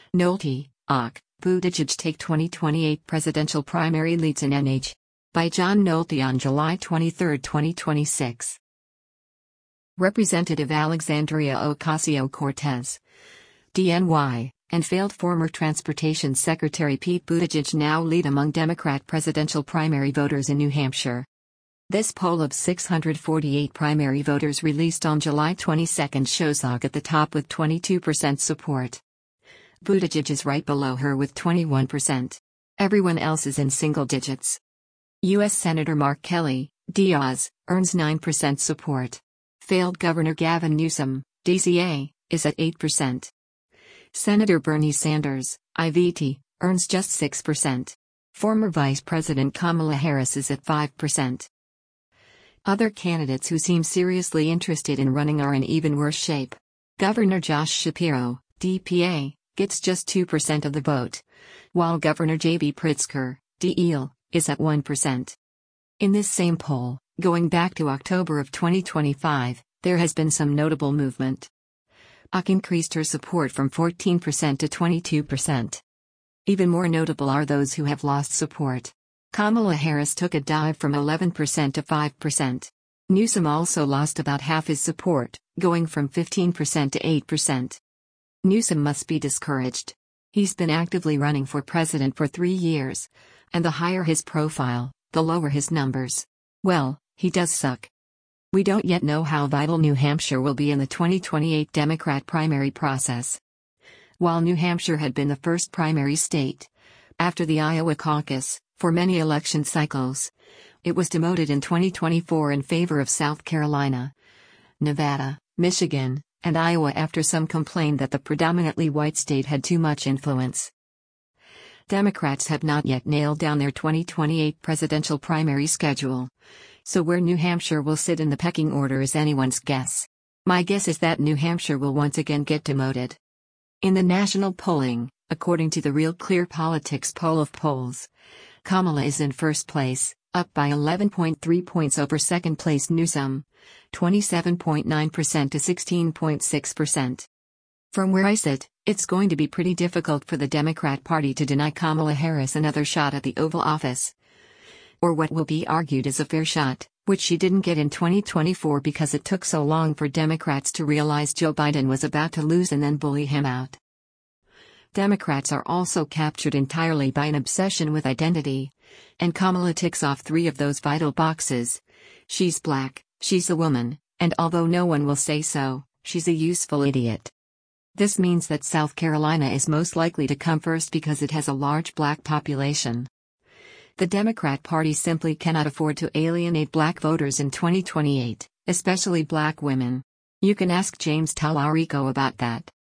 Nolte, Ak, Buttigieg take 2028 presidential primary leads in NH. By John Nolte on July 23, 2026. Representative Alexandria Ocasio-Cortez, DNY, and failed former Transportation Secretary Pete Buttigieg now lead among Democrat presidential primary voters in New Hampshire. This poll of 648 primary voters released on July 22 shows Ak at the top with 22% support. Buttigieg is right below her with 21%. Everyone else is in single digits. U.S. Senator Mark Kelly, Diaz, earns 9% support. Failed Governor Gavin Newsom, DCA, is at 8%. Senator Bernie Sanders, IVT, earns just 6%. Former Vice President Kamala Harris is at 5%. Other candidates who seem seriously interested in running are in even worse shape. Governor Josh Shapiro, DPA, gets just 2% of the vote, while Governor J.B. Pritzker, DEL, is at 1%. In this same poll, going back to October of 2025, there has been some notable movement. Ak increased her support from 14% to 22%. Even more notable are those who have lost support. Kamala Harris took a dive from 11% to 5%. Newsom also lost about half his support, going from 15% to 8%. Newsom must be discouraged. He's been actively running for president for 3 years, and the higher his profile, the lower his numbers. Well, he does suck. We don't yet know how vital New Hampshire will be in the 2028 Democrat primary process. While New Hampshire had been the first primary state, after the Iowa caucus, for many election cycles, it was demoted in 2024 in favor of South Carolina, Nevada, Michigan, and Iowa after some complained that the predominantly white state had too much influence. Democrats have not yet nailed down their 2028 presidential primary schedule, so where New Hampshire will sit in the pecking order is anyone's guess. My guess is that New Hampshire will once again get demoted. In the national polling, according to the Real Clear Politics poll of polls, Kamala is in first place, up by 11.3 points over second-place Newsom, 27.9% to 16.6%. From where I sit, it's going to be pretty difficult for the Democrat Party to deny Kamala Harris another shot at the Oval Office, or what will be argued as a fair shot, which she didn't get in 2024 because it took so long for Democrats to realize Joe Biden was about to lose and then bully him out. Democrats are also captured entirely by an obsession with identity, and Kamala ticks off 3 of those vital boxes. She's black, she's a woman, and although no one will say so, she's a useful idiot. This means that South Carolina is most likely to come first because it has a large black population. The Democrat Party simply cannot afford to alienate black voters in 2028, especially black women. You can ask James Talarico about that.